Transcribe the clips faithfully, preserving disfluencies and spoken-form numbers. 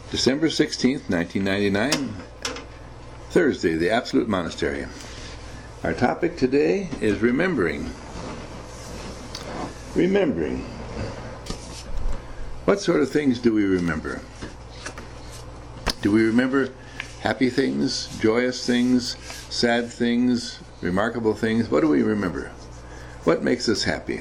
December sixteenth, nineteen ninety-nine, Thursday, the Absolute Monastery. Our topic today is remembering. Remembering. What sort of things do we remember? Do we remember happy things, joyous things, sad things, remarkable things? What do we remember? What makes us happy?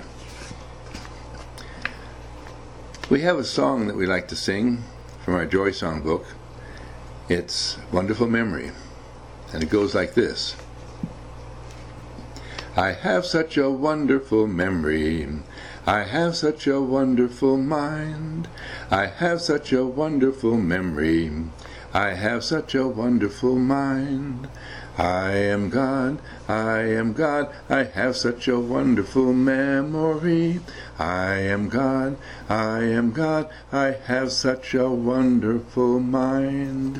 We have a song that we like to sing from our Joy Song book. It's Wonderful Memory, and it goes like this. I have such a wonderful memory, I have such a wonderful mind, I have such a wonderful memory, I have such a wonderful mind. I am God, I am God, I have such a wonderful memory. I am God, I am God, I have such a wonderful mind.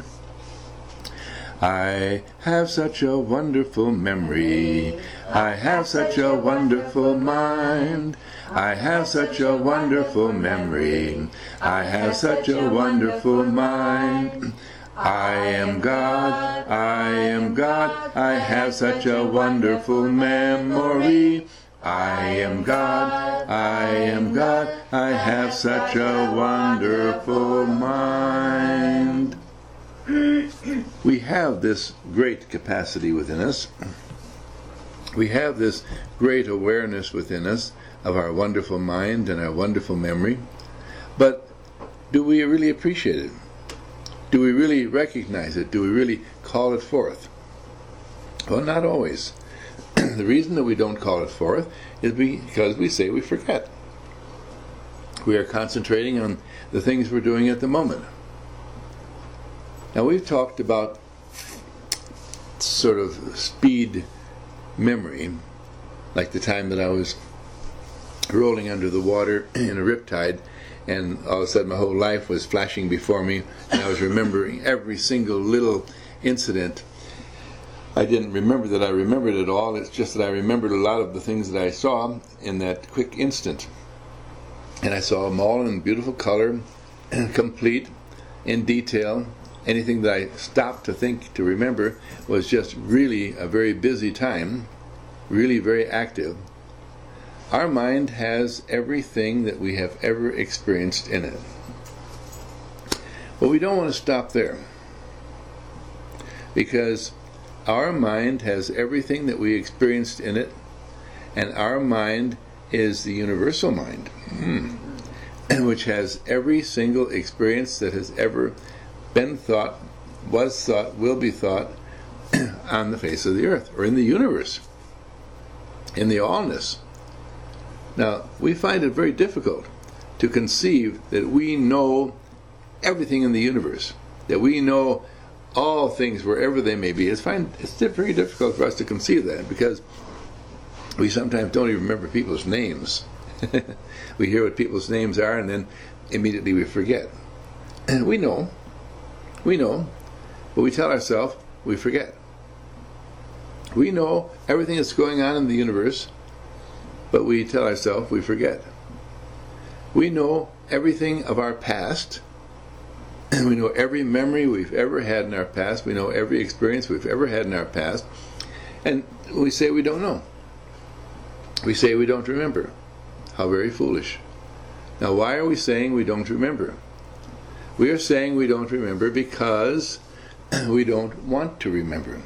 I have such a wonderful memory. I have such a wonderful mind. I have such a wonderful memory. I have such a wonderful mind. I am God, I am God, I have such a wonderful memory. I am God, I am God, I have such a wonderful mind. We have this great capacity within us. We have this great awareness within us of our wonderful mind and our wonderful memory. But do we really appreciate it? Do we really recognize it? Do we really call it forth? Well, not always. The reason that we don't call it forth is because we say we forget. We are concentrating on the things we're doing at the moment. Now, we've talked about sort of speed memory, like the time that I was rolling under the water in a riptide, and all of a sudden my whole life was flashing before me, and I was remembering every single little incident. I didn't remember that I remembered it all, it's just that I remembered a lot of the things that I saw in that quick instant. And I saw them all in beautiful color, complete, in detail. Anything that I stopped to think, to remember, was just really a very busy time, really very active. Our mind has everything that we have ever experienced in it. But we don't want to stop there, because our mind has everything that we experienced in it, and our mind is the universal mind, which has every single experience that has ever been thought, was thought, will be thought on the face of the earth, or in the universe, in the allness. Now, we find it very difficult to conceive that we know everything in the universe, that we know all things wherever they may be. It's, find, it's very difficult for us to conceive that, because we sometimes don't even remember people's names. We hear what people's names are, and then immediately we forget. And we know, we know, but we tell ourselves we forget. We know everything that's going on in the universe, but we tell ourselves we forget. We know everything of our past, and we know every memory we've ever had in our past. We know every experience we've ever had in our past, and we say we don't know. We say we don't remember. How very foolish. Now, why are we saying we don't remember? We are saying we don't remember because we don't want to remember.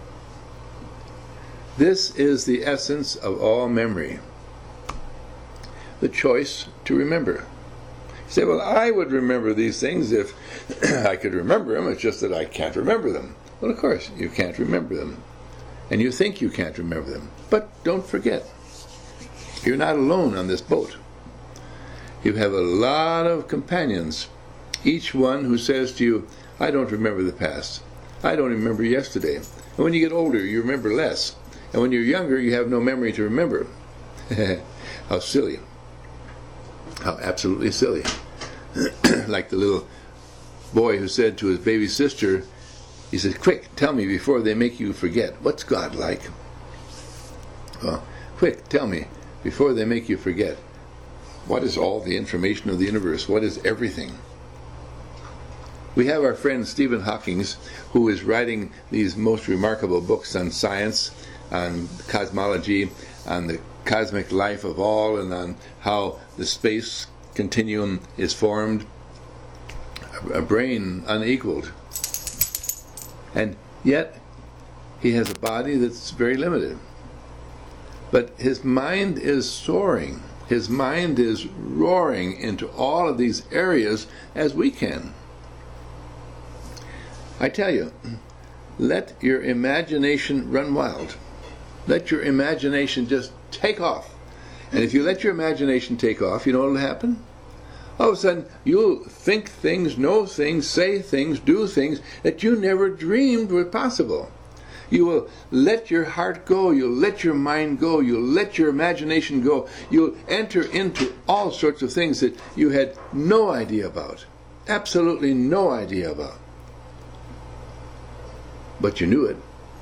This is the essence of all memory. The choice to remember. You say, well, I would remember these things if I could remember them, it's just that I can't remember them. Well, of course, you can't remember them. And you think you can't remember them. But don't forget, you're not alone on this boat. You have a lot of companions, each one who says to you, I don't remember the past. I don't remember yesterday. And when you get older, you remember less. And when you're younger, you have no memory to remember. How silly. How absolutely silly. Like the little boy who said to his baby sister, he said, quick, tell me before they make you forget. What's God like? Well, quick, tell me before they make you forget. What is all the information of the universe? What is everything? We have our friend Stephen Hawking, who is writing these most remarkable books on science, on cosmology, on the cosmic life of all, and on how the space continuum is formed. A brain unequaled. And yet, he has a body that's very limited. But his mind is soaring. His mind is roaring into all of these areas as we can. I tell you, let your imagination run wild. Let your imagination just take off. And if you let your imagination take off, you know what will happen? All of a sudden, you'll think things, know things, say things, do things that you never dreamed were possible. You will let your heart go. You'll let your mind go. You'll let your imagination go. You'll enter into all sorts of things that you had no idea about. Absolutely no idea about. But you knew it.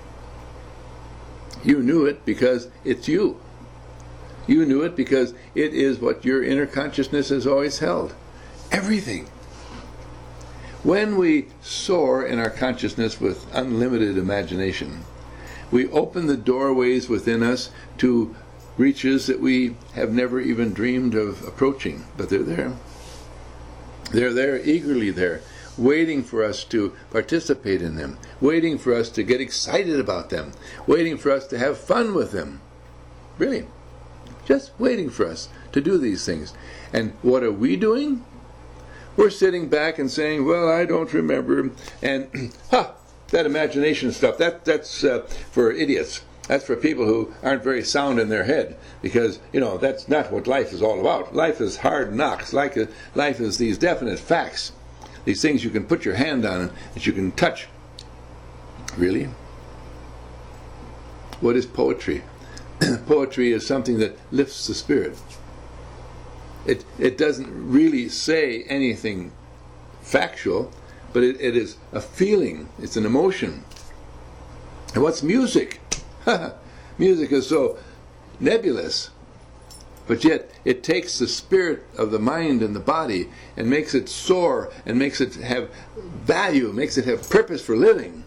You knew it because it's you. You knew it because it is what your inner consciousness has always held. Everything. When we soar in our consciousness with unlimited imagination, we open the doorways within us to reaches that we have never even dreamed of approaching, but they're there. They're there, eagerly there, waiting for us to participate in them, waiting for us to get excited about them, waiting for us to have fun with them. Really. Just waiting for us to do these things. And what are we doing? We're sitting back and saying, well, I don't remember, and, ha, that imagination stuff, that that's uh, for idiots. That's for people who aren't very sound in their head, because, you know, that's not what life is all about. Life is hard knocks. Life is, life is these definite facts, these things you can put your hand on and that you can touch. Really? What is poetry? Poetry is something that lifts the spirit. It it doesn't really say anything factual, but it, it is a feeling. It's an emotion. And what's music? Music is so nebulous, but yet it takes the spirit of the mind and the body and makes it soar and makes it have value, makes it have purpose for living.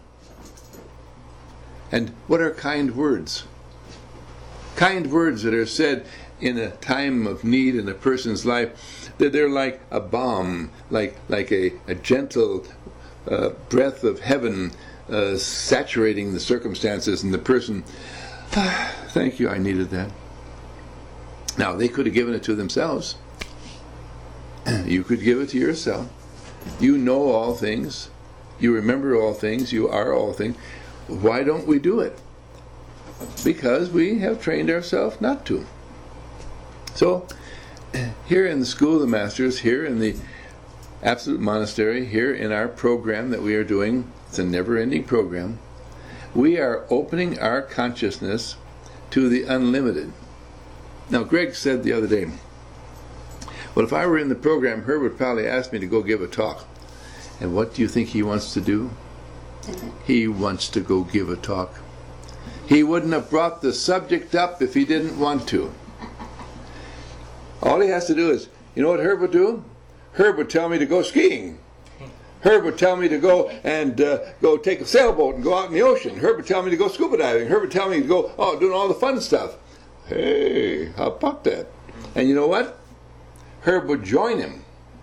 And what are kind words? Kind words that are said in a time of need in a person's life, that they're like a balm, like like a, a gentle uh, breath of heaven uh, saturating the circumstances, and the person, ah, thank you, I needed that. Now, they could have given it to themselves. You could give it to yourself. You know all things. You remember all things. You are all things. Why don't we do it? Because we have trained ourselves not to. So, here in the School of the Masters, here in the Absolute Monastery, here in our program that we are doing, it's a never-ending program, we are opening our consciousness to the unlimited. Now, Greg said the other day, well, if I were in the program, Herb would probably ask me to go give a talk. And what do you think he wants to do? He wants to go give a talk. He wouldn't have brought the subject up if he didn't want to. All he has to do is, you know what Herb would do? Herb would tell me to go skiing. Herb would tell me to go and uh, go take a sailboat and go out in the ocean. Herb would tell me to go scuba diving. Herb would tell me to go, oh, doing all the fun stuff. Hey, how about that? And you know what? Herb would join him.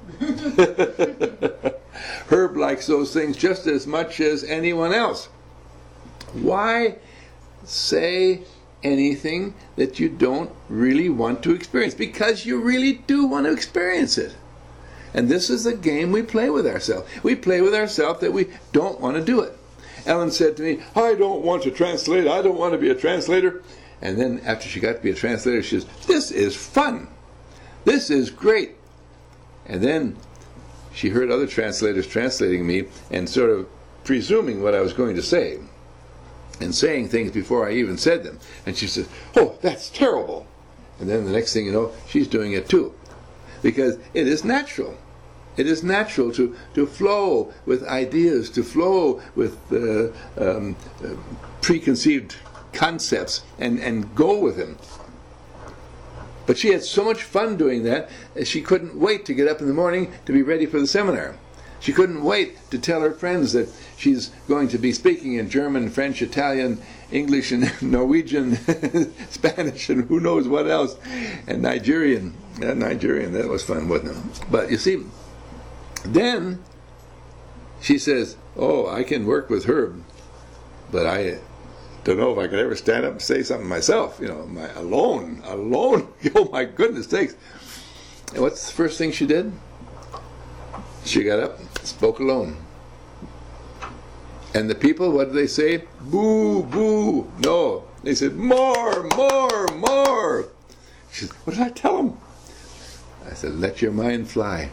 Herb likes those things just as much as anyone else. Why say anything that you don't really want to experience? Because you really do want to experience it. And this is the game we play with ourselves. We play with ourselves that we don't want to do it. Ellen said to me, I don't want to translate. I don't want to be a translator. And then after she got to be a translator, she says, this is fun. This is great. And then she heard other translators translating me and sort of presuming what I was going to say and saying things before I even said them. And she said, oh, that's terrible. And then the next thing you know, she's doing it too. Because it is natural. It is natural to, to flow with ideas, to flow with uh, um, uh, preconceived concepts and, and go with them. But she had so much fun doing that, she couldn't wait to get up in the morning to be ready for the seminar. She couldn't wait to tell her friends that she's going to be speaking in German, French, Italian, English, and Norwegian, Spanish, and who knows what else, and Nigerian. Yeah, Nigerian, that was fun, wasn't it? But you see, then she says, oh, I can work with her, but I don't know if I could ever stand up and say something myself, you know, my, alone, alone. Oh, my goodness sakes. And what's the first thing she did? She got up, spoke alone. And the people, what did they say? Boo, boo. No. They said, more, more, more. She said, what did I tell them? I said, let your mind fly.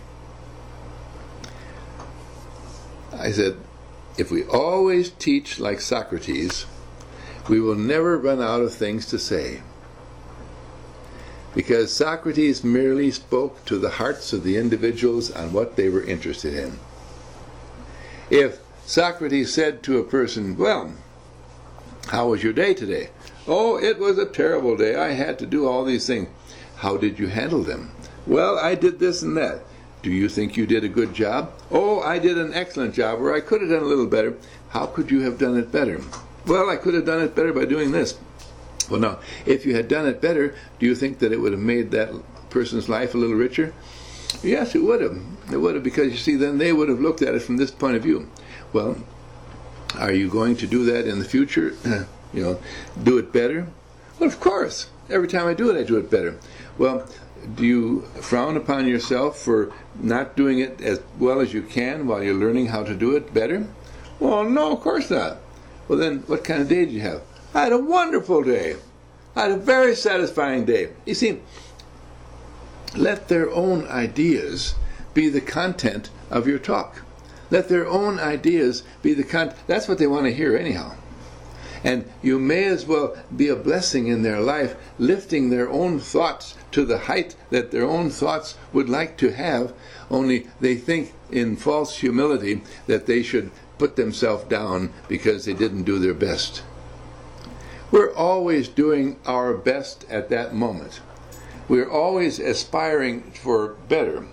I said, if we always teach like Socrates, we will never run out of things to say. Because Socrates merely spoke to the hearts of the individuals on what they were interested in. If Socrates said to a person, well, how was your day today? Oh, it was a terrible day. I had to do all these things. How did you handle them? Well, I did this and that. Do you think you did a good job? Oh, I did an excellent job, or I could have done a little better. How could you have done it better? Well, I could have done it better by doing this. Well, now, if you had done it better, do you think that it would have made that person's life a little richer? Yes, it would have. It would have, because, you see, then they would have looked at it from this point of view. Well, are you going to do that in the future? You know, do it better? Well, of course. Every time I do it, I do it better. Well, do you frown upon yourself for not doing it as well as you can while you're learning how to do it better? Well, no, of course not. Well, then, what kind of day did you have? I had a wonderful day. I had a very satisfying day. You see, let their own ideas be the content of your talk. Let their own ideas be the content. That's what they want to hear anyhow. And you may as well be a blessing in their life, lifting their own thoughts to the height that their own thoughts would like to have, only they think in false humility that they should put themselves down because they didn't do their best. We're always doing our best at that moment. We're always aspiring for better.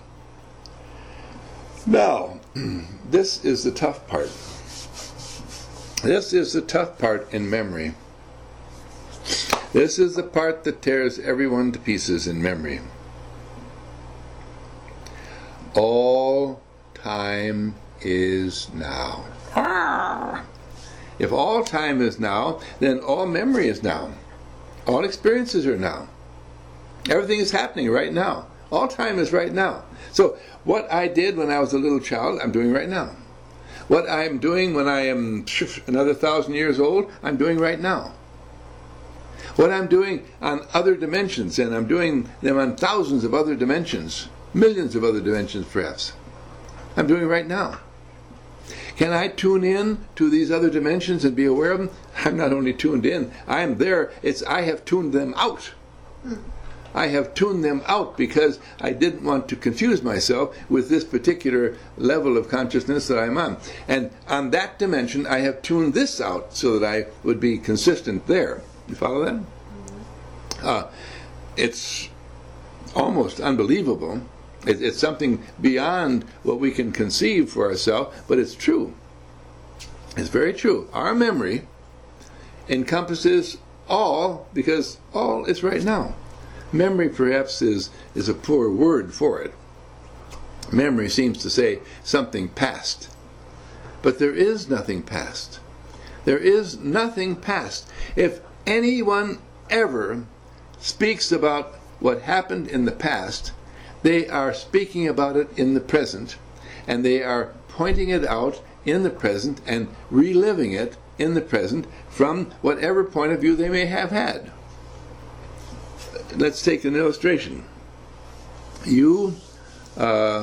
Now, this is the tough part. This is the tough part in memory. This is the part that tears everyone to pieces in memory. All time is now. Ah! If all time is now, then all memory is now. All experiences are now. Everything is happening right now. All time is right now. So what I did when I was a little child, I'm doing right now. What I'm doing when I am another thousand years old, I'm doing right now. What I'm doing on other dimensions, and I'm doing them on thousands of other dimensions, millions of other dimensions perhaps, I'm doing right now. Can I tune in to these other dimensions and be aware of them? I'm not only tuned in, I am there. It's I have tuned them out. I have tuned them out because I didn't want to confuse myself with this particular level of consciousness that I'm on. And on that dimension, I have tuned this out so that I would be consistent there. You follow that? Uh, it's almost unbelievable. It, it's something beyond what we can conceive for ourselves, but it's true. It's very true. Our memory encompasses all, because all is right now. Memory perhaps is, is a poor word for it. Memory seems to say something past. But there is nothing past. There is nothing past. If anyone ever speaks about what happened in the past, they are speaking about it in the present, and they are pointing it out in the present and reliving it in the present from whatever point of view they may have had. Let's take an illustration. You uh,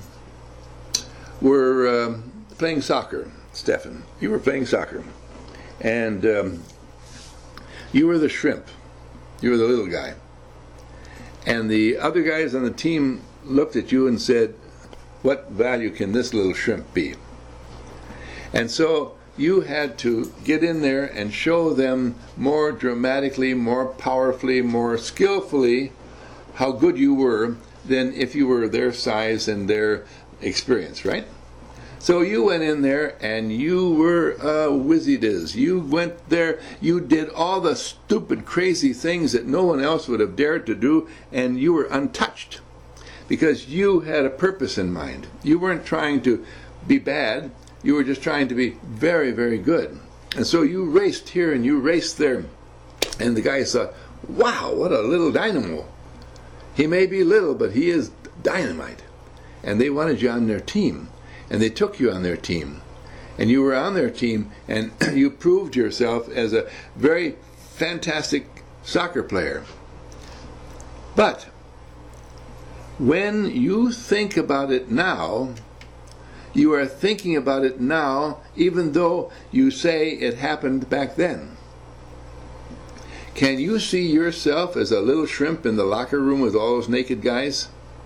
were uh, playing soccer, Stefan. You were playing soccer. And um, you were the shrimp. You were the little guy. And the other guys on the team looked at you and said, what value can this little shrimp be? And so you had to get in there and show them more dramatically, more powerfully, more skillfully how good you were than if you were their size and their experience, right? So you went in there and you were a whizzy-diz. You went there, you did all the stupid, crazy things that no one else would have dared to do, and you were untouched because you had a purpose in mind. You weren't trying to be bad, you were just trying to be very, very good. And so you raced here and you raced there, and the guys thought, wow, what a little dynamo. He may be little, but he is dynamite. And they wanted you on their team. And they took you on their team. And you were on their team, and you proved yourself as a very fantastic soccer player. But when you think about it now, you are thinking about it now, even though you say it happened back then. Can you see yourself as a little shrimp in the locker room with all those naked guys?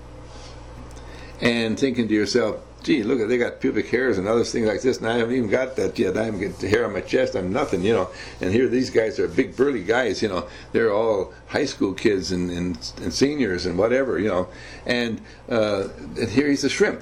And thinking to yourself, gee, look, they got pubic hairs and other things like this, and I haven't even got that yet. I haven't got the hair on my chest. I'm nothing, you know. And here these guys are big, burly guys, you know. They're all high school kids and, and, and seniors and whatever, you know. And, uh, and here he's a shrimp.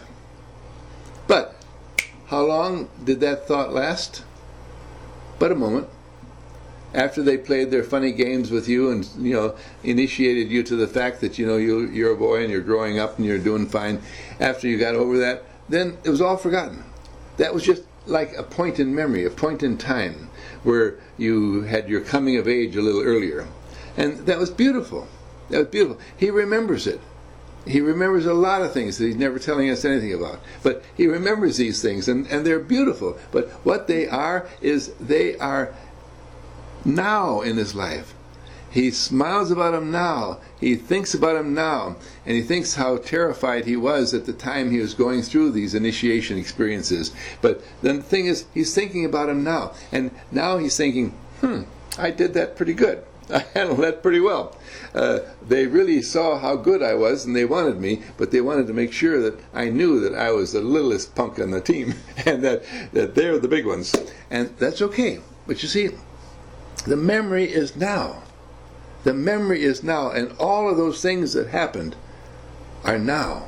But how long did that thought last? But a moment. After they played their funny games with you and, you know, initiated you to the fact that, you know, you, you're a boy and you're growing up and you're doing fine, after you got over that, then it was all forgotten. That was just like a point in memory, a point in time, where you had your coming of age a little earlier. And that was beautiful. That was beautiful. He remembers it. He remembers a lot of things that he's never telling us anything about. But he remembers these things, and, and they're beautiful. But what they are is they are now in his life. He smiles about him now. He thinks about him now. And he thinks how terrified he was at the time he was going through these initiation experiences. But the thing is, he's thinking about him now. And now he's thinking, hmm, I did that pretty good. I handled that pretty well. Uh, they really saw how good I was, and they wanted me, but they wanted to make sure that I knew that I was the littlest punk on the team, and that, that they're the big ones. And that's okay. But you see, the memory is now. The memory is now, and all of those things that happened are now.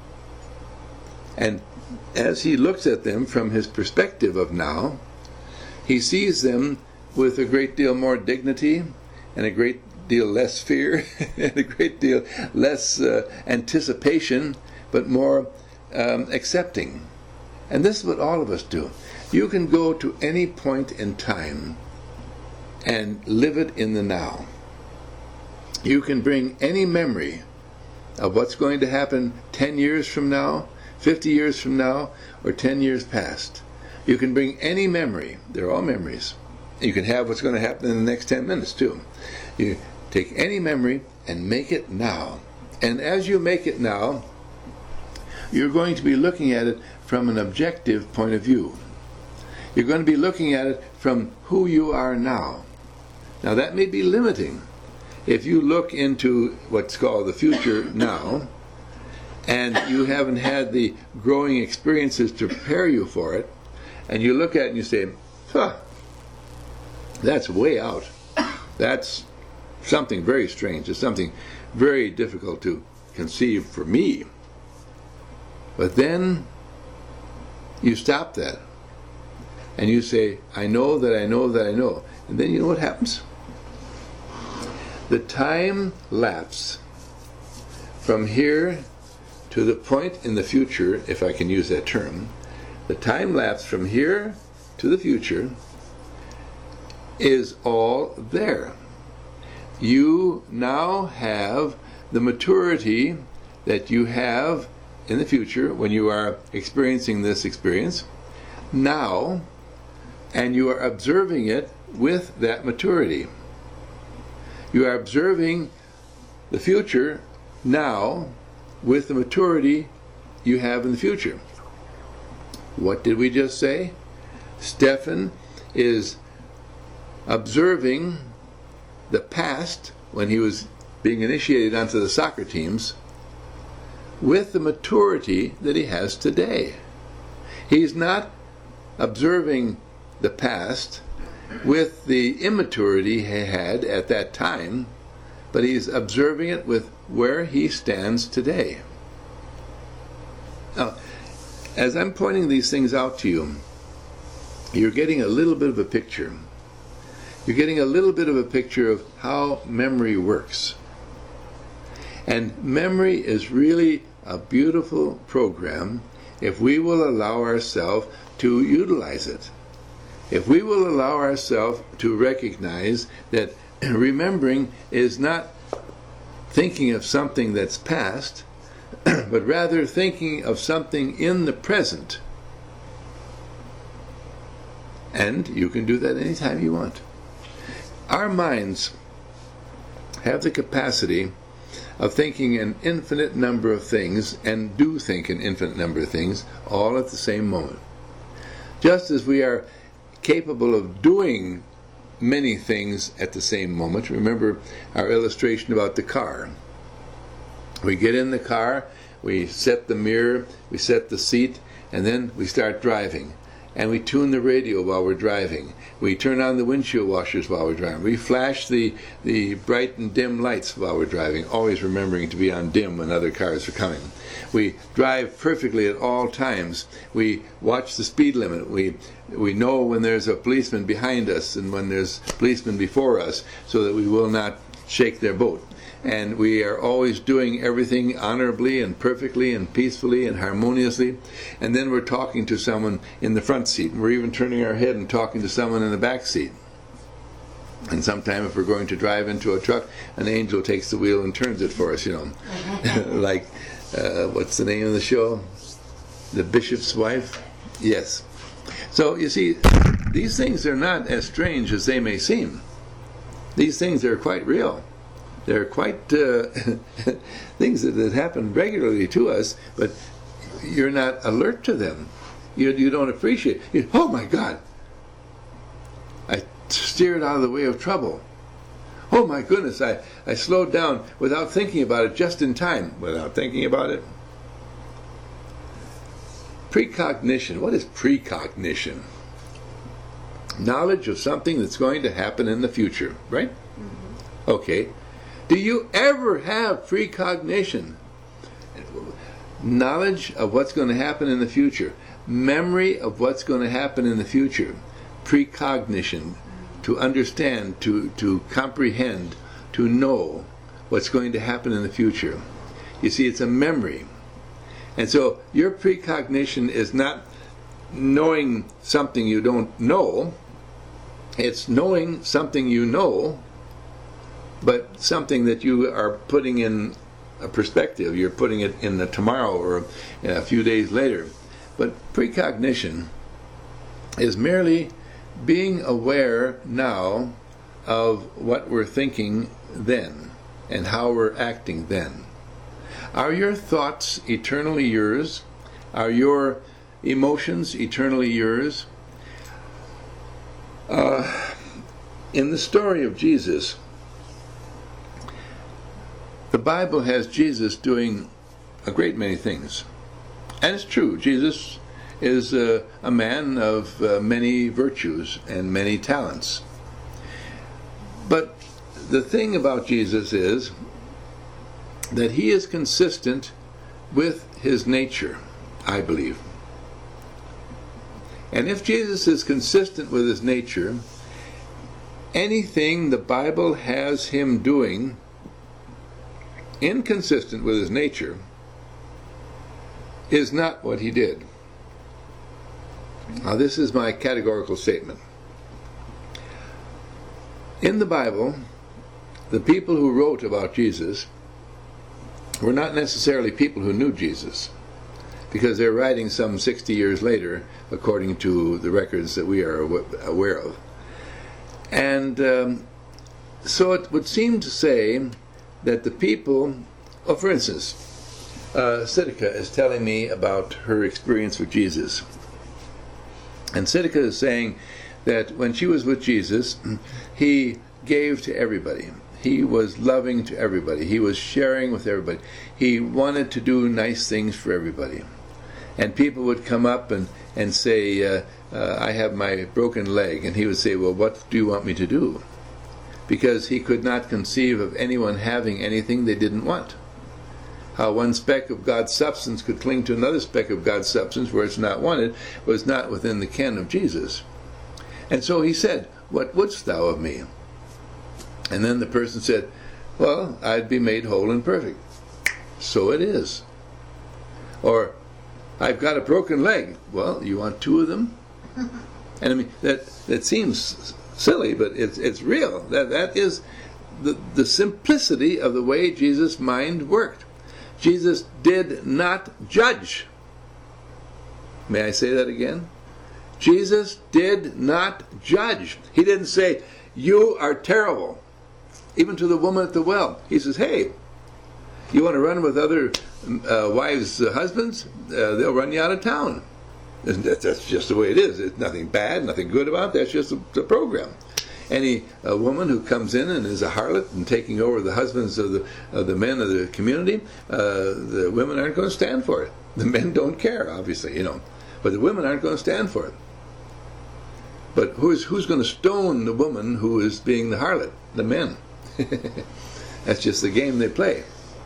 And as he looks at them from his perspective of now, he sees them with a great deal more dignity and a great deal less fear and a great deal less uh, anticipation, but more um, accepting. And this is what all of us do. You can go to any point in time and live it in the now. You can bring any memory of what's going to happen ten years from now, fifty years from now, or ten years past. You can bring any memory. They're all memories. You can have what's going to happen in the next ten minutes too. You take any memory and make it now. And as you make it now, you're going to be looking at it from an objective point of view. You're going to be looking at it from who you are now. Now that may be limiting. If you look into what's called the future now, and you haven't had the growing experiences to prepare you for it, and you look at it and you say, huh, that's way out. That's something very strange. It's something very difficult to conceive for me. But then you stop that, and you say, I know that I know that I know. And then you know what happens? The time lapse from here to the point in the future, if I can use that term, the time lapse from here to the future is all there. You now have the maturity that you have in the future when you are experiencing this experience now, and you are observing it with that maturity. You are observing the future now with the maturity you have in the future. What did we just say? Stefan is observing the past when he was being initiated onto the soccer teams with the maturity that he has today. He's not observing the past with the immaturity he had at that time, but he's observing it with where he stands today. Now, as I'm pointing these things out to you, you're getting a little bit of a picture. You're getting a little bit of a picture of how memory works. And memory is really a beautiful program if we will allow ourselves to utilize it. If we will allow ourselves to recognize that remembering is not thinking of something that's past, but rather thinking of something in the present. And you can do that anytime you want. Our minds have the capacity of thinking an infinite number of things, and do think an infinite number of things, all at the same moment. Just as we are capable of doing many things at the same moment. Remember our illustration about the car. We get in the car, we set the mirror, we set the seat, and then we start driving. And we tune the radio while we're driving. We turn on the windshield washers while we're driving. We flash the, the bright and dim lights while we're driving, always remembering to be on dim when other cars are coming. We drive perfectly at all times. We watch the speed limit. We we know when there's a policeman behind us and when there's a policeman before us, so that we will not shake their boat. And we are always doing everything honorably and perfectly and peacefully and harmoniously. And then we're talking to someone in the front seat. And we're even turning our head and talking to someone in the back seat. And sometime if we're going to drive into a truck, an angel takes the wheel and turns it for us, you know. Like, uh, what's the name of the show? The Bishop's Wife? Yes. So, you see, these things are not as strange as they may seem. These things are quite real. They're quite uh, things that, that happen regularly to us, but you're not alert to them. You, you don't appreciate it. Oh my God! I steered out of the way of trouble. Oh my goodness, I, I slowed down without thinking about it, just in time, without thinking about it. Precognition. What is precognition? Knowledge of something that's going to happen in the future, right? Mm-hmm. Okay. Do you ever have precognition? Knowledge of what's going to happen in the future. Memory of what's going to happen in the future. Precognition. To understand, to, to comprehend, to know what's going to happen in the future. You see, it's a memory. And so your precognition is not knowing something you don't know. It's knowing something you know, but something that you are putting in a perspective. You're putting it in the tomorrow or a few days later. But precognition is merely being aware now of what we're thinking then and how we're acting then. Are your thoughts eternally yours? Are your emotions eternally yours? Uh, in the story of Jesus, the Bible has Jesus doing a great many things. And it's true, Jesus is uh, a man of uh, many virtues and many talents. But the thing about Jesus is that he is consistent with his nature, I believe. And if Jesus is consistent with his nature, anything the Bible has him doing inconsistent with his nature is not what he did. Now, this is my categorical statement. In the Bible, the people who wrote about Jesus were not necessarily people who knew Jesus, because they're writing some sixty years later, according to the records that we are aware of. And um, so it would seem to say that the people, oh, for instance, uh, Siddika is telling me about her experience with Jesus. And Siddika is saying that when she was with Jesus, he gave to everybody. He was loving to everybody. He was sharing with everybody. He wanted to do nice things for everybody. And people would come up and, and say, uh, uh, I have my broken leg. And he would say, well, what do you want me to do? Because he could not conceive of anyone having anything they didn't want. how one speck of God's substance could cling to another speck of God's substance where it's not wanted, was not within the ken of Jesus. And so he said, "What wouldst thou of me?" And then the person said, "Well, I'd be made whole and perfect." So it is. Or, "I've got a broken leg." Well, you want two of them? And I mean, that that seems silly, but it's it's real. That that is the the simplicity of the way Jesus' mind worked. Jesus did not judge. May I say that again? Jesus did not judge. He didn't say, "You are terrible." Even to the woman at the well, he says, "Hey, you want to run with other uh, wives' uh, husbands? Uh, they'll run you out of town." And that, that's just the way it is. There's nothing bad, nothing good about it. That's just the, the program. Any uh, woman who comes in and is a harlot and taking over the husbands of the of the men of the community, uh, the women aren't going to stand for it. The men don't care, obviously, you know, but the women aren't going to stand for it. But who's who's going to stone the woman who is being the harlot? The men. That's just the game they play.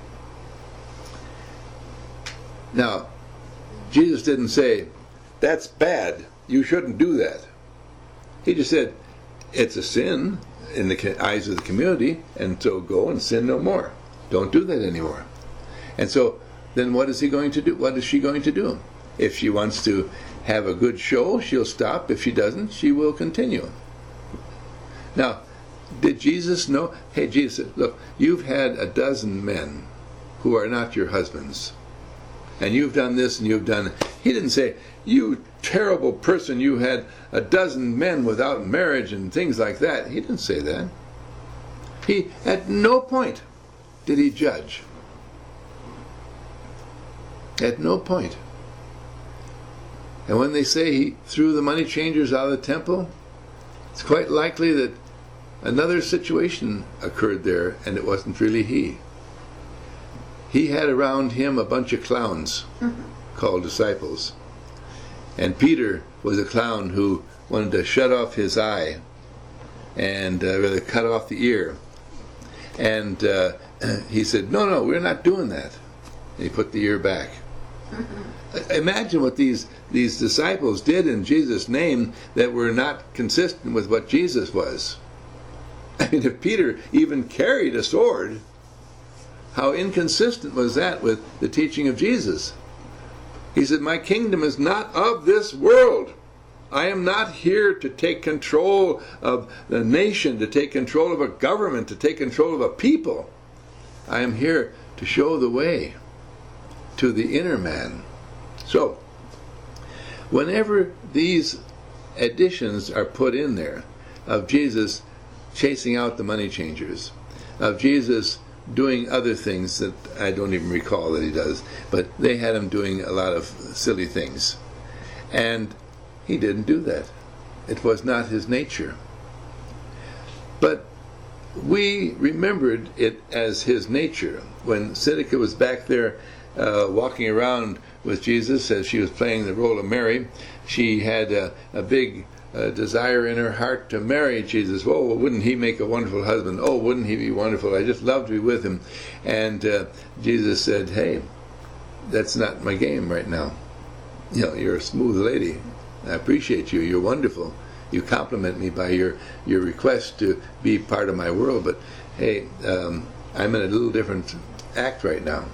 Now, Jesus didn't say, "That's bad, you shouldn't do that." He just said, it's a sin in the eyes of the community, and so go and sin no more. Don't do that anymore. And so, then what is he going to do? What is she going to do? If she wants to have a good show, she'll stop. If she doesn't, she will continue. Now, did Jesus know? Hey, Jesus said, "Look, you've had a dozen men who are not your husbands. And you've done this and you've done..." He didn't say, "You terrible person, you had a dozen men without marriage," and things like that. He didn't say that. He, at no point did he judge. At no point. And when they say he threw the money changers out of the temple, it's quite likely that another situation occurred there, and it wasn't really he. He had around him a bunch of clowns called disciples. And Peter was a clown who wanted to shut off his eye and uh, rather cut off the ear. And uh, he said, "No, no, we're not doing that." And he put the ear back. Imagine what these, these disciples did in Jesus' name that were not consistent with what Jesus was. I mean, if Peter even carried a sword, how inconsistent was that with the teaching of Jesus? He said, "My kingdom is not of this world. I am not here to take control of the nation, to take control of a government, to take control of a people. I am here to show the way to the inner man." So, whenever these additions are put in there of Jesus chasing out the money changers, of Jesus doing other things that I don't even recall that he does, but they had him doing a lot of silly things. And he didn't do that. It was not his nature. But we remembered it as his nature. When Seneca was back there uh, walking around with Jesus as she was playing the role of Mary, she had a, a big uh, desire in her heart to marry Jesus. "Oh, well, wouldn't he make a wonderful husband? Oh, wouldn't he be wonderful? I just love to be with him." And uh, Jesus said, "Hey, that's not my game right now. You know, you're a smooth lady. I appreciate you. You're wonderful. You compliment me by your, your request to be part of my world. But hey, um, I'm in a little different act right now."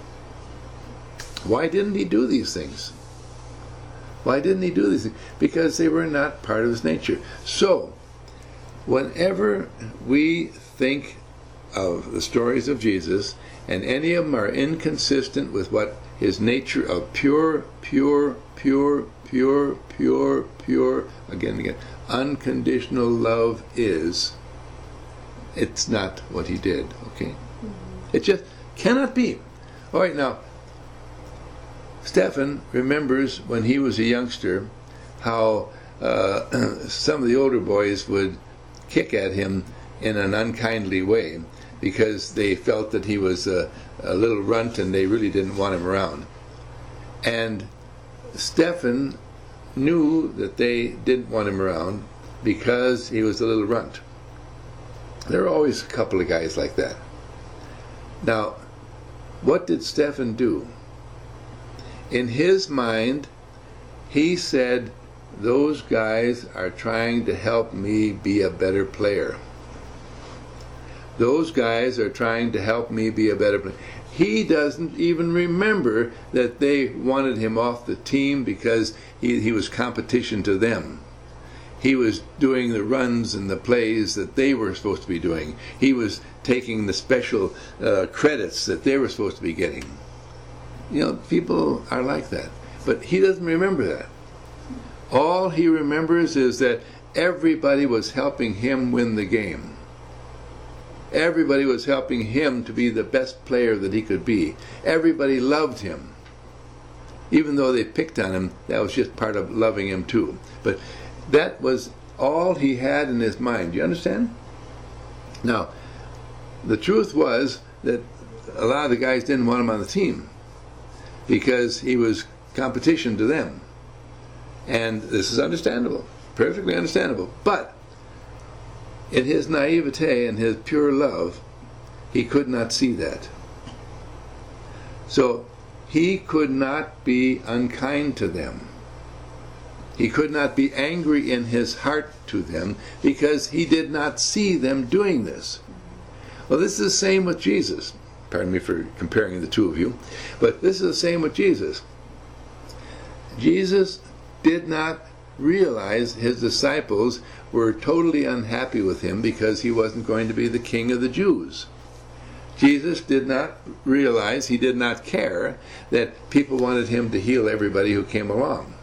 Why didn't he do these things? Why didn't he do these things? Because they were not part of his nature. So, whenever we think of the stories of Jesus, and any of them are inconsistent with what his nature of pure, pure, pure, pure, pure, pure, again and again, unconditional love is, it's not what he did, okay? Mm-hmm. It just cannot be. All right, now, Stephen remembers when he was a youngster how uh, some of the older boys would kick at him in an unkindly way because they felt that he was a, a little runt and they really didn't want him around. And Stephen knew that they didn't want him around because he was a little runt. There are always a couple of guys like that. Now, what did Stephen do? In his mind, he said, those guys are trying to help me be a better player. Those guys are trying to help me be a better player. He doesn't even remember that they wanted him off the team because he, he was competition to them. He was doing the runs and the plays that they were supposed to be doing. He was taking the special uh, credits that they were supposed to be getting. You know, people are like that. But he doesn't remember that. All he remembers is that everybody was helping him win the game. Everybody was helping him to be the best player that he could be. Everybody loved him. Even though they picked on him, that was just part of loving him too. But that was all he had in his mind. Do you understand? Now, the truth was that a lot of the guys didn't want him on the team because he was competition to them. And this is understandable, perfectly understandable. But in his naivete and his pure love, he could not see that. So he could not be unkind to them. He could not be angry in his heart to them because he did not see them doing this. Well, this is the same with Jesus. Pardon me for comparing the two of you, but this is the same with Jesus. Jesus did not realize his disciples were totally unhappy with him because he wasn't going to be the king of the Jews. Jesus did not realize, he did not care that people wanted him to heal everybody who came along.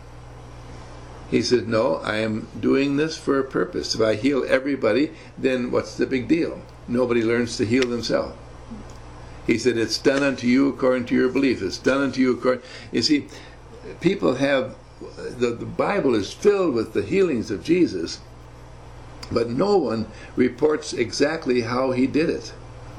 He said, no, I am doing this for a purpose. If I heal everybody, then what's the big deal? Nobody learns to heal themselves. He said, it's done unto you according to your belief. It's done unto you according... You see, people have... The, the Bible is filled with the healings of Jesus, but no one reports exactly how he did it.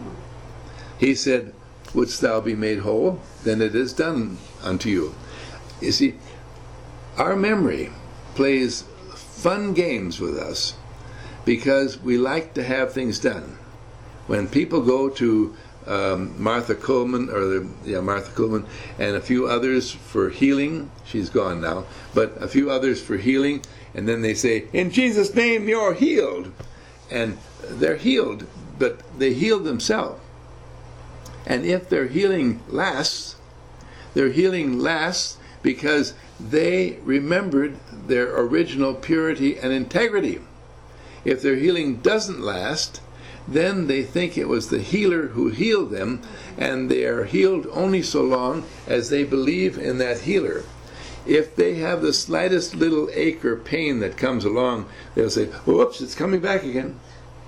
He said, wouldst thou be made whole? Then it is done unto you. You see, our memory plays fun games with us because we like to have things done. When people go to um, Martha Coleman, or the, yeah, Martha Coleman, and a few others for healing, she's gone now, but a few others for healing, and then they say, in Jesus' name you're healed. And they're healed, but they healed themselves. And if their healing lasts, their healing lasts because they remembered their original purity and integrity. If their healing doesn't last, then they think it was the healer who healed them, and they are healed only so long as they believe in that healer. If they have the slightest little ache or pain that comes along, they'll say, whoops, it's coming back again.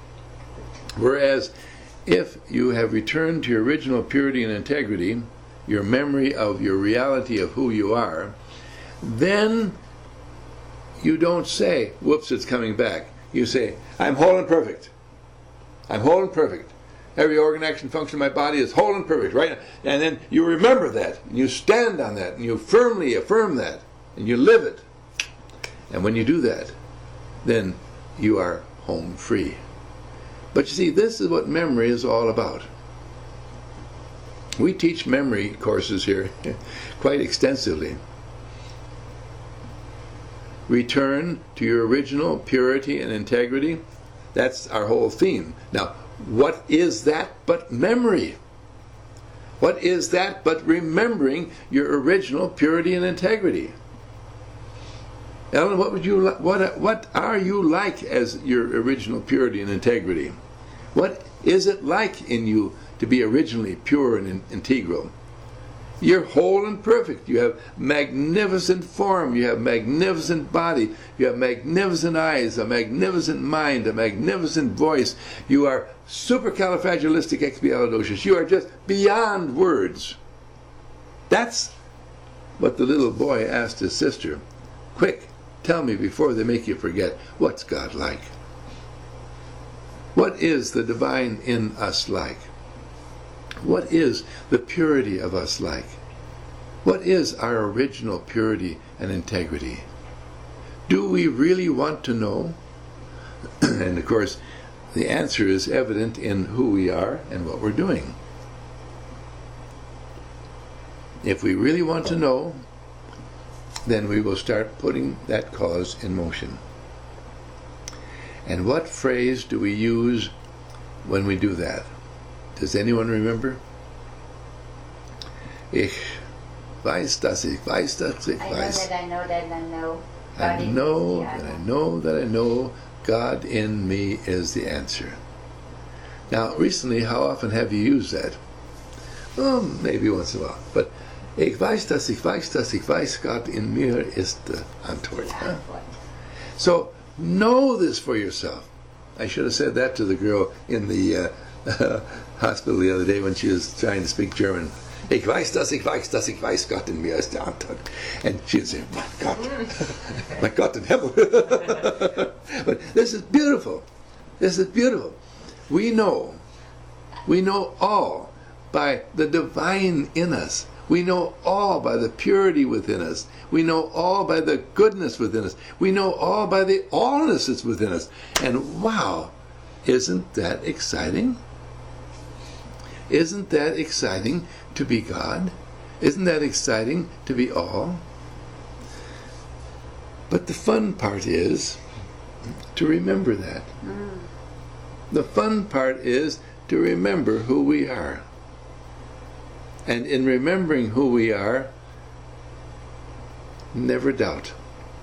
Whereas, if you have returned to your original purity and integrity, your memory of your reality of who you are, then you don't say, whoops, it's coming back. You say, I'm whole and perfect. I'm whole and perfect. Every organ, action, function of my body is whole and perfect, right? And then you remember that, and you stand on that, and you firmly affirm that, and you live it. And when you do that, then you are home free. But you see, this is what memory is all about. We teach memory courses here quite extensively. Return to your original purity and integrity. That's our whole theme. Now, what is that but memory? What is that but remembering your original purity and integrity? Ellen, what would you what what are you like as your original purity and integrity? What is it like in you to be originally pure and in, integral? You're whole and perfect. You have magnificent form. You have magnificent body. You have magnificent eyes, a magnificent mind, a magnificent voice. You are supercalifragilisticexpialidocious. You are just beyond words. That's what the little boy asked his sister. Quick, tell me before they make you forget, what's God like? What is the divine in us like? What is the purity of us like? What is our original purity and integrity? Do we really want to know? And of course, the answer is evident in who we are and what we're doing. If we really want to know, then we will start putting that cause in motion. And what phrase do we use when we do that? Does anyone remember? Ich weiß, dass ich weiß, dass ich weiß. I know that I know that I know. I know that I know that I know God in me is the answer. Now, recently, how often have you used that? Oh, maybe once in a while. But ich weiß, dass ich weiß, dass ich weiß, Gott in mir ist die Antwort. Huh? So, know this for yourself. I should have said that to the girl in the uh, uh, hospital the other day when she was trying to speak German. Ich weiß, dass ich weiß, dass ich weiß, Gott in mir ist die Antwort. And she'd say, my God, my God in heaven. But this is beautiful. This is beautiful. We know, we know all by the divine in us. We know all by the purity within us. We know all by the goodness within us. We know all by the allness that's within us. And wow, isn't that exciting? Isn't that exciting to be God? Isn't that exciting to be all? But the fun part is to remember that. Mm. The fun part is to remember who we are. And in remembering who we are, never doubt.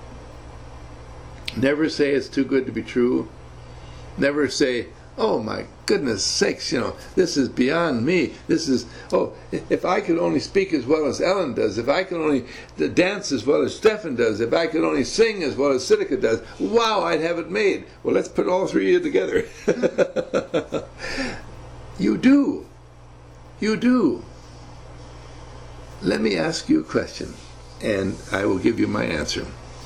Never say it's too good to be true. Never say, oh my goodness sakes, you know, this is beyond me. This is, oh, if I could only speak as well as Ellen does, if I could only dance as well as Stefan does, if I could only sing as well as Siddhika does, wow, I'd have it made. Well, let's put all three of you together. You do. You do. Let me ask you a question, and I will give you my answer.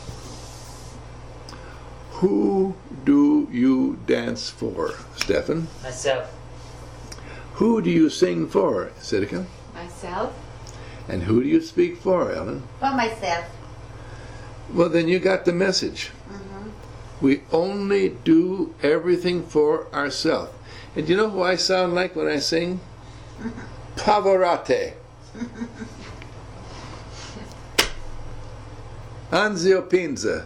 Who do you dance for, Stefan? Myself. Who do you sing for, Siddhika? Myself. And who do you speak for, Ellen? For myself. Well, then you got the message. Mm-hmm. We only do everything for ourselves. And do you know who I sound like when I sing? Pavarotti. Anzio Pinza.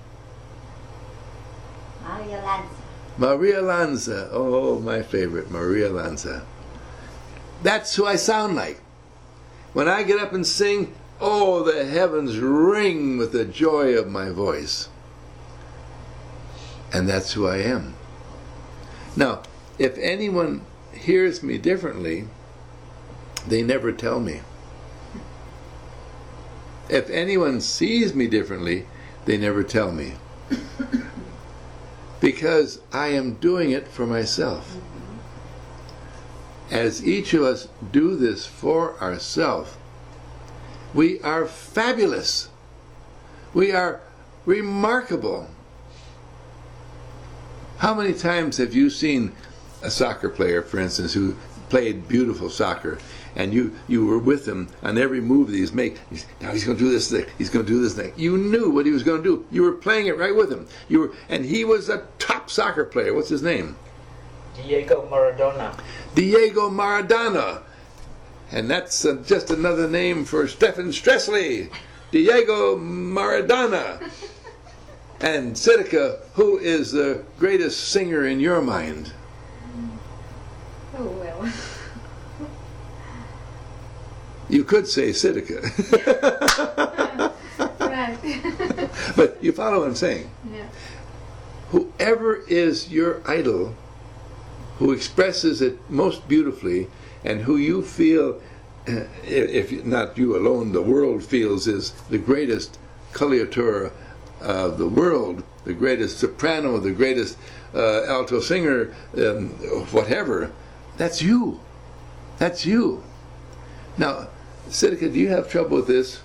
Maria Lanza. Maria Lanza. Oh, my favorite, Maria Lanza. That's who I sound like. When I get up and sing, oh, the heavens ring with the joy of my voice. And that's who I am. Now, if anyone hears me differently, they never tell me. If anyone sees me differently, they never tell me. Because I am doing it for myself. As each of us do this for ourselves, we are fabulous. We are remarkable. How many times have you seen a soccer player, for instance, who played beautiful soccer, and you, you were with him on every move that he's making? He's, now he's going to do this thing. He's going to do this thing. You knew what he was going to do. You were playing it right with him. You were, and he was a top soccer player. What's his name? Diego Maradona. Diego Maradona. And that's uh, just another name for Stefan Stressley. Diego Maradona. And Siddhika, who is the greatest singer in your mind? Oh, well. You could say Siddhika. Right. But you follow what I'm saying? Yeah. Whoever is your idol, who expresses it most beautifully, and who you feel, uh, if not you alone, the world feels is the greatest Kaliyatura of the world, the greatest soprano, the greatest uh, alto singer, um, whatever, that's you. That's you. Now, Siddhika, do you have trouble with this?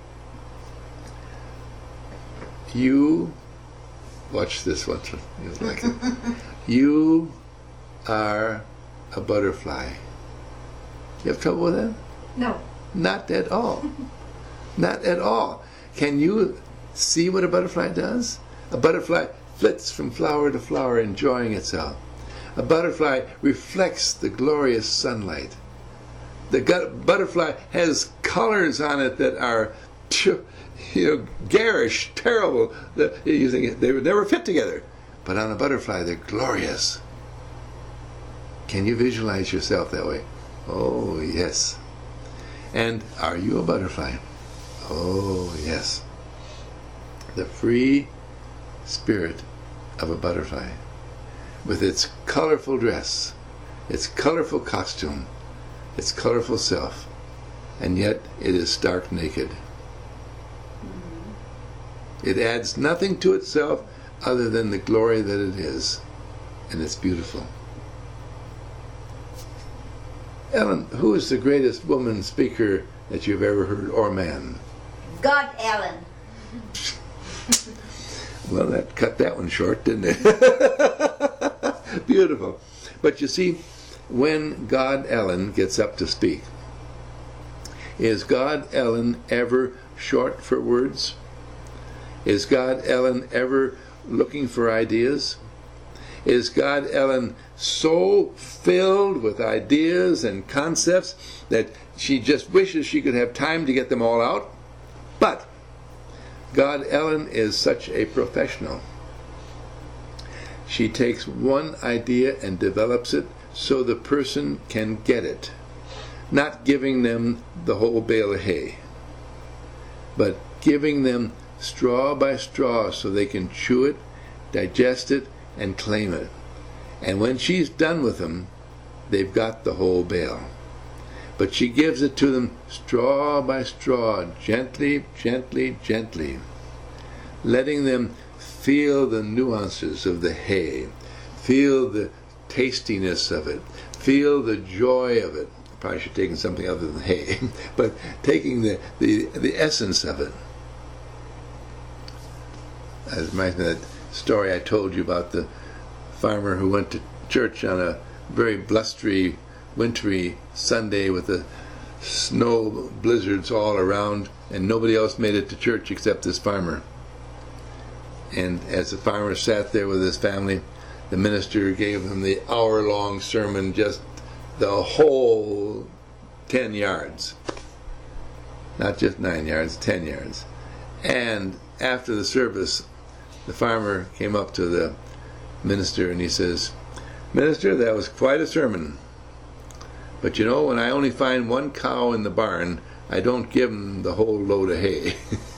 You, watch this one. You like it. You are a butterfly. You have trouble with that? No. Not at all. Not at all. Can you see what a butterfly does? A butterfly flits from flower to flower, enjoying itself. A butterfly reflects the glorious sunlight. The gut, butterfly has colors on it that are, you know, garish, terrible. The, you think they would never fit together. But on a butterfly, they're glorious. Can you visualize yourself that way? Oh, yes. And are you a butterfly? Oh, yes. The free spirit of a butterfly, with its colorful dress, its colorful costume, its colorful self, and yet it is stark naked. Mm-hmm. It adds nothing to itself other than the glory that it is, and it's beautiful. Ellen, who is the greatest woman speaker that you've ever heard, or man? God, Ellen. Well, that cut that one short, didn't it? Beautiful. But you see, when God Ellen gets up to speak, is God Ellen ever short for words? Is God Ellen ever looking for ideas? Is God Ellen so filled with ideas and concepts that she just wishes she could have time to get them all out? But God Ellen is such a professional. She takes one idea and develops it so the person can get it, not giving them the whole bale of hay, but giving them straw by straw so they can chew it, digest it, and claim it. And when she's done with them, they've got the whole bale. But she gives it to them straw by straw, gently, gently, gently, letting them feel the nuances of the hay, feel the tastiness of it, feel the joy of it. I probably should have taken something other than hay, but taking the, the, the essence of it. That reminds me of that story I told you about the farmer who went to church on a very blustery, wintry Sunday with the snow blizzards all around, and nobody else made it to church except this farmer. And as the farmer sat there with his family, the minister gave him the hour-long sermon, just the whole ten yards. Not just nine yards, ten yards. And after the service, the farmer came up to the minister and he says, "Minister, that was quite a sermon. But you know, when I only find one cow in the barn, I don't give him the whole load of hay."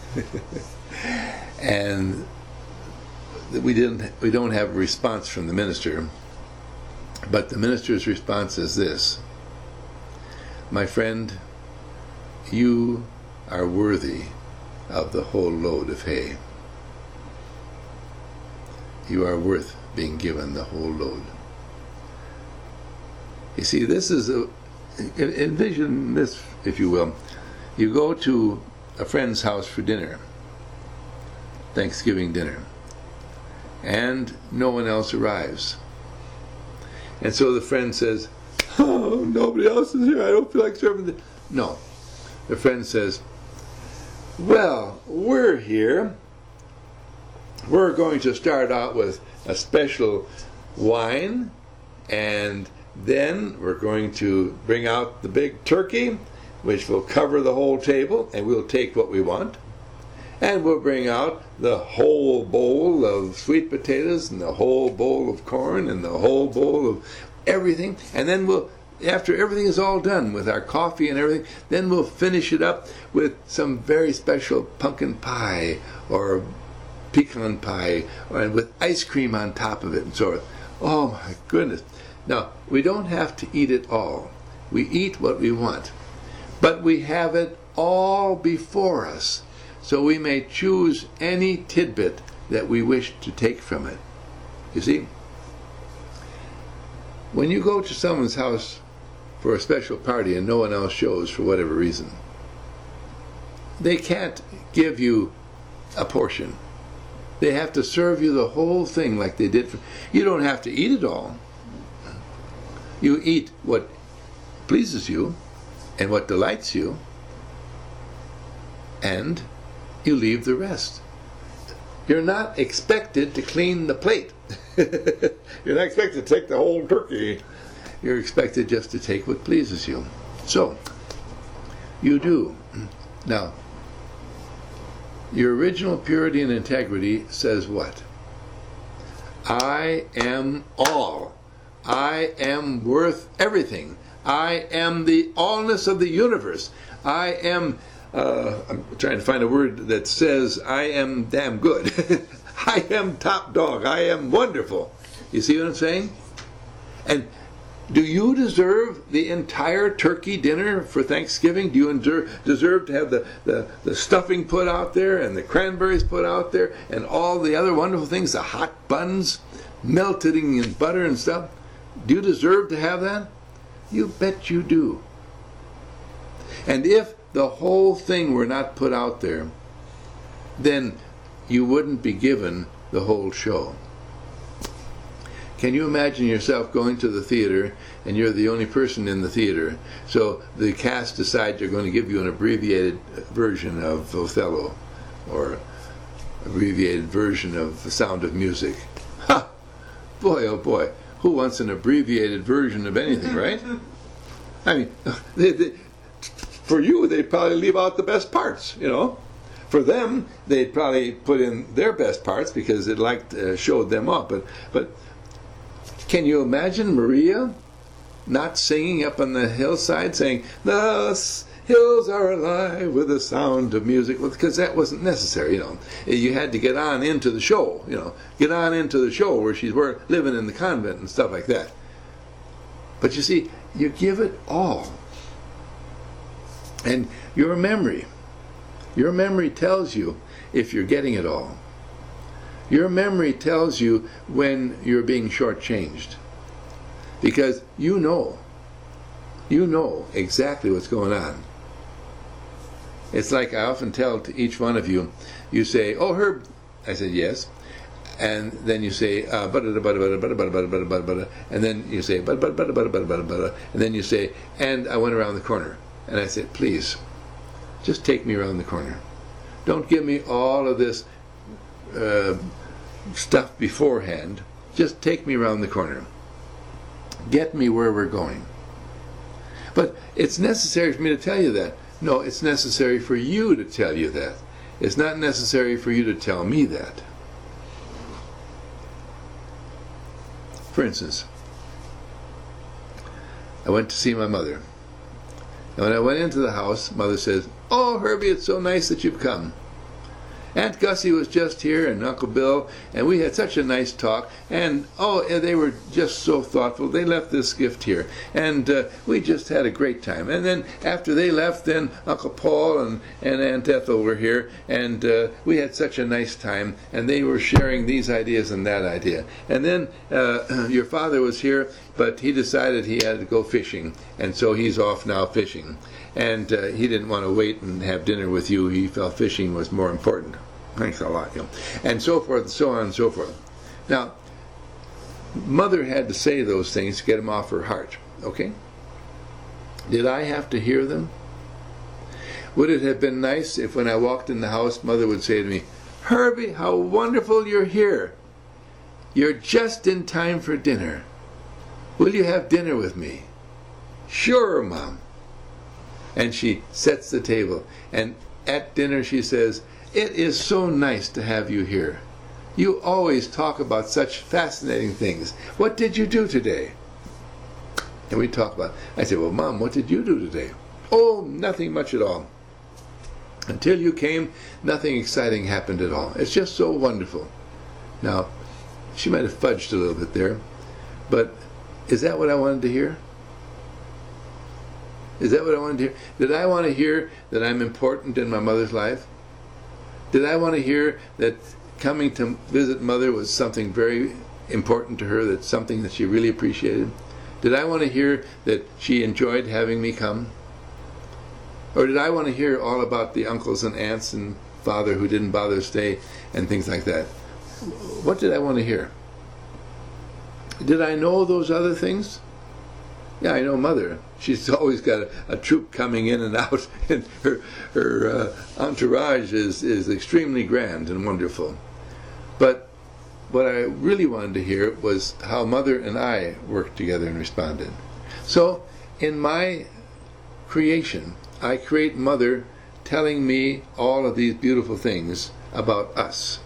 And we didn't we don't have a response from the minister, but the minister's response is this: "My friend, you are worthy of the whole load of hay. You are worth being given the whole load." You see, this is a, envision this, if you will. You go to a friend's house for dinner, Thanksgiving dinner, and no one else arrives. And so the friend says, "Oh, nobody else is here. I don't feel like serving the..." No. The friend says, "Well, we're here. We're going to start out with a special wine, and then we're going to bring out the big turkey, which will cover the whole table, and we'll take what we want. And we'll bring out the whole bowl of sweet potatoes, and the whole bowl of corn, and the whole bowl of everything. And then we'll, after everything is all done with our coffee and everything, then we'll finish it up with some very special pumpkin pie or pecan pie, and with ice cream on top of it, and so forth." Oh my goodness. Now, we don't have to eat it all. We eat what we want. But we have it all before us, so we may choose any tidbit that we wish to take from it. You see, when you go to someone's house for a special party and no one else shows for whatever reason, they can't give you a portion. They have to serve you the whole thing like they did for... You don't have to eat it all. You eat what pleases you and what delights you, and you leave the rest. You're not expected to clean the plate. You're not expected to take the whole turkey. You're expected just to take what pleases you. So, you do. Now, your original purity and integrity says what? I am all. I am worth everything. I am the allness of the universe. I am, uh, I'm trying to find a word that says I am damn good. I am top dog. I am wonderful. You see what I'm saying? And do you deserve the entire turkey dinner for Thanksgiving? Do you deserve to have the, the, the stuffing put out there and the cranberries put out there and all the other wonderful things, the hot buns melted in butter and stuff? Do you deserve to have that? You bet you do. And if the whole thing were not put out there, then you wouldn't be given the whole show. Can you imagine yourself going to the theater and you're the only person in the theater, so the cast decides they're going to give you an abbreviated version of Othello or abbreviated version of The Sound of Music? Ha! Boy, oh boy, who wants an abbreviated version of anything, right? I mean, they, they, for you, they'd probably leave out the best parts, you know. For them, they'd probably put in their best parts because it liked uh, showed them off. But, but can you imagine Maria not singing up on the hillside, saying, "The hills are alive with the sound of music"? Well, because that wasn't necessary, you know. You had to get on into the show, you know, get on into the show where she's were living in the convent and stuff like that. But you see, you give it all. And your memory, your memory tells you if you're getting it all. Your memory tells you when you're being shortchanged. Because you know, you know exactly what's going on. It's like I often tell to each one of you, you say, "Oh, Herb," I said, "Yes." And then you say, uh, "Butter, butter, butter, butter, butter, butter, butter, butter, butter," and then you say, "Butter, butter, butter, butter, butter, butter, butter," and then you say, "And I went around the corner." And I said, "Please, just take me around the corner. Don't give me all of this uh, stuff beforehand. Just take me around the corner. Get me where we're going." But it's necessary for me to tell you that. No, it's necessary for you to tell you that. It's not necessary for you to tell me that. For instance, I went to see my mother. And when I went into the house, Mother says, "Oh, Herbie, it's so nice that you've come. Aunt Gussie was just here, and Uncle Bill, and we had such a nice talk, and oh, they were just so thoughtful. They left this gift here, and uh, we just had a great time. And then after they left, then Uncle Paul and, and Aunt Ethel were here, and uh, we had such a nice time, and they were sharing these ideas and that idea. And then uh, your father was here, but he decided he had to go fishing, and so he's off now fishing. And uh, he didn't want to wait and have dinner with you. He felt fishing was more important. Thanks a lot, you know. And so forth, and so on and so forth. Now, Mother had to say those things to get them off her heart. Okay? Did I have to hear them? Would it have been nice if when I walked in the house, Mother would say to me, "Herbie, how wonderful you're here. You're just in time for dinner. Will you have dinner with me?" "Sure, Mom." And she sets the table. And at dinner she says, "It is so nice to have you here. You always talk about such fascinating things. What did you do today?" And we talk about it. I say, "Well, Mom, what did you do today?" "Oh, nothing much at all. Until you came, nothing exciting happened at all. It's just so wonderful." Now, she might have fudged a little bit there, but is that what I wanted to hear? Is that what I wanted to hear? Did I want to hear that I'm important in my mother's life? Did I want to hear that coming to visit Mother was something very important to her, that's something that she really appreciated? Did I want to hear that she enjoyed having me come? Or did I want to hear all about the uncles and aunts and father who didn't bother to stay and things like that? What did I want to hear? Did I know those other things? Yeah, I know Mother. She's always got a, a troop coming in and out, and her her uh, entourage is, is extremely grand and wonderful. But what I really wanted to hear was how Mother and I worked together and responded. So, in my creation. I create Mother telling me all of these beautiful things about us.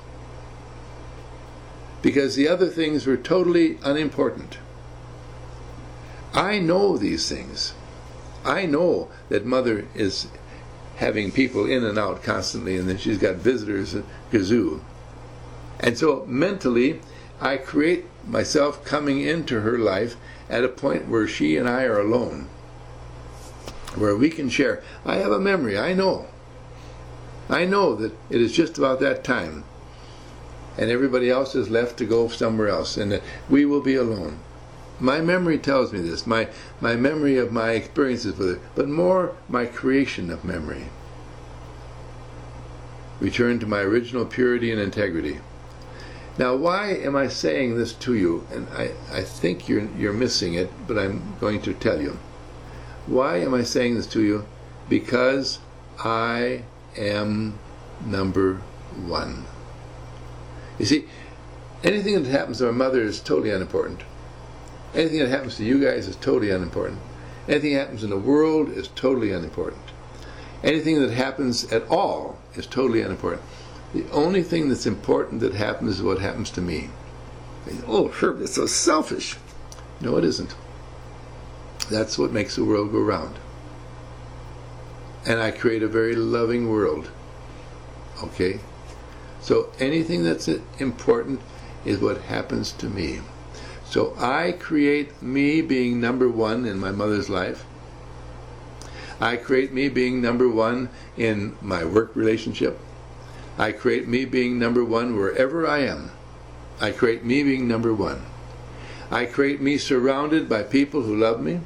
Because the other things were totally unimportant. I know these things. I know that Mother is having people in and out constantly, and that she's got visitors at Kazoo. And so mentally, I create myself coming into her life at a point where she and I are alone, where we can share. I have a memory. I know. I know that it is just about that time, and everybody else is left to go somewhere else, and that we will be alone. My memory tells me this, my, my memory of my experiences with it, but more my creation of memory. Return to my original purity and integrity. Now, why am I saying this to you? And I, I think you're, you're missing it, but I'm going to tell you. Why am I saying this to you? Because I am number one. You see, anything that happens to our Mother is totally unimportant. Anything that happens to you guys is totally unimportant. Anything that happens in the world is totally unimportant. Anything that happens at all is totally unimportant. The only thing that's important that happens is what happens to me. Oh, Herb, that's so selfish. No, it isn't. That's what makes the world go round. And I create a very loving world. Okay? So anything that's important is what happens to me. So I create me being number one in my mother's life. I create me being number one in my work relationship. I create me being number one wherever I am. I create me being number one. I create me surrounded by people who love me.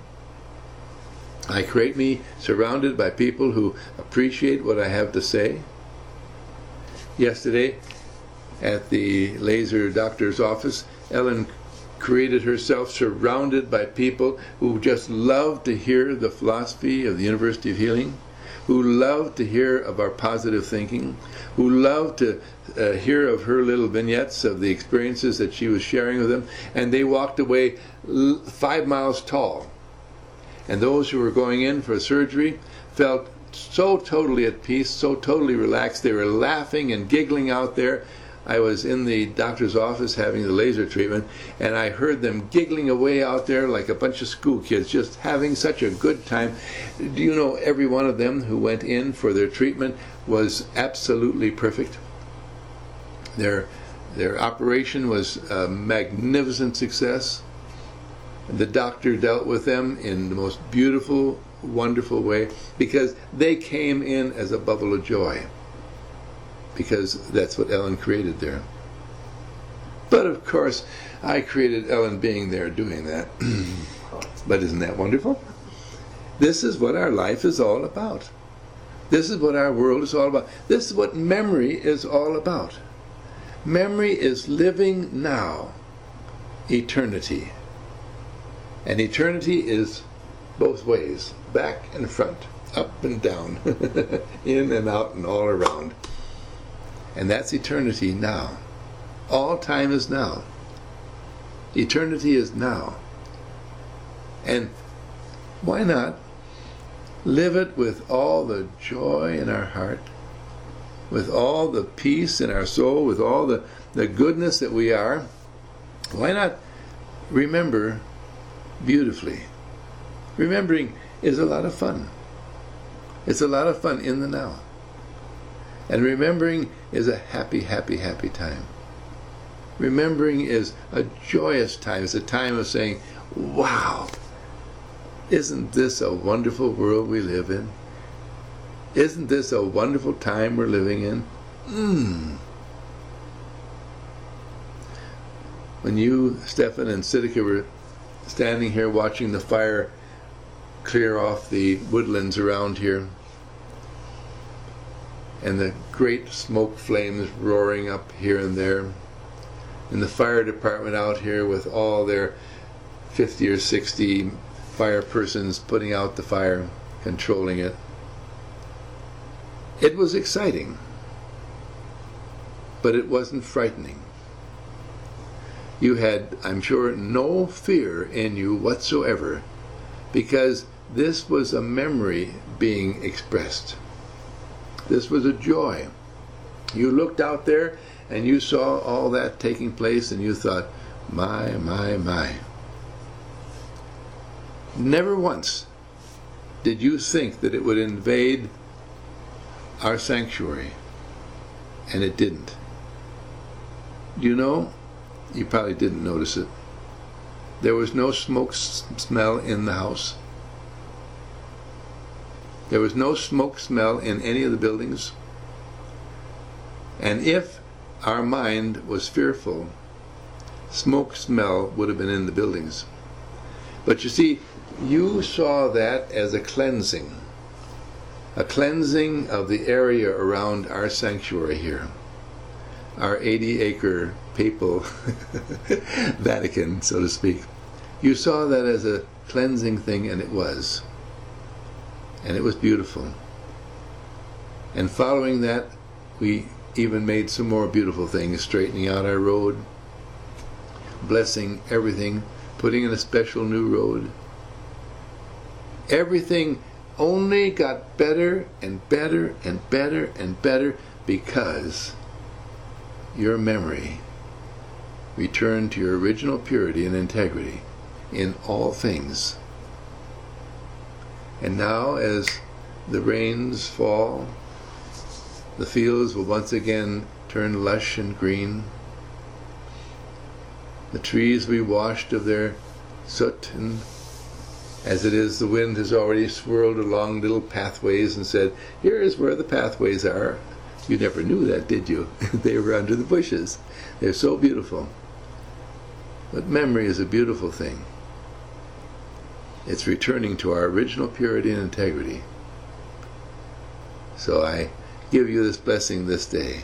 I create me surrounded by people who appreciate what I have to say. Yesterday, at the laser doctor's office, Ellen created herself surrounded by people who just love to hear the philosophy of the University of Healing, who love to hear of our positive thinking, who love to uh, hear of her little vignettes of the experiences that she was sharing with them, and they walked away l- five miles tall. And those who were going in for surgery felt so totally at peace, so totally relaxed. They were laughing and giggling out there. I was in the doctor's office having the laser treatment, and I heard them giggling away out there like a bunch of school kids, just having such a good time. Do you know every one of them who went in for their treatment was absolutely perfect? Their, their operation was a magnificent success. The doctor dealt with them in the most beautiful, wonderful way, because they came in as a bubble of joy. Because that's what Ellen created there. But of course, I created Ellen being there doing that. But isn't that wonderful? This is what our life is all about. This is what our world is all about. This is what memory is all about. Memory is living now, eternity. And eternity is both ways, back and front, up and down, in and out and all around. And that's eternity now. All time is now. Eternity is now. And why not live it with all the joy in our heart, with all the peace in our soul, with all the, the goodness that we are? Why not remember beautifully? Remembering is a lot of fun. It's a lot of fun in the now. And remembering is a happy, happy, happy time. Remembering is a joyous time. It's a time of saying, wow, isn't this a wonderful world we live in? Isn't this a wonderful time we're living in? Mmm. When you, Stefan, and Siddhika were standing here watching the fire clear off the woodlands around here, and the great smoke flames roaring up here and there, and the fire department out here with all their fifty or sixty fire persons putting out the fire, controlling it. It was exciting, but it wasn't frightening. You had, I'm sure, no fear in you whatsoever, because This was a memory being expressed. This was a joy. You looked out there and you saw all that taking place and you thought, my, my, my. Never once did you think that it would invade our sanctuary, and it didn't. You know, you probably didn't notice it. There was no smoke s- smell in the house. There was no smoke smell in any of the buildings. And if our mind was fearful, smoke smell would have been in the buildings. But you see, you saw that as a cleansing. A cleansing of the area around our sanctuary here. Our eighty acre papal Vatican, so to speak. You saw that as a cleansing thing, and it was. And it was beautiful. And following that, we even made some more beautiful things, straightening out our road, blessing everything, putting in a special new road. Everything only got better and better and better and better because your memory returned to your original purity and integrity in all things. And now, as the rains fall, the fields will once again turn lush and green. The trees will be washed of their soot, and as it is, the wind has already swirled along little pathways and said, here is where the pathways are. You never knew that, did you? They were under the bushes. They're so beautiful. But memory is a beautiful thing. It's returning to our original purity and integrity. So I give you this blessing this day.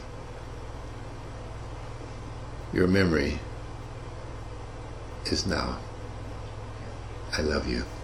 Your memory is now. I love you.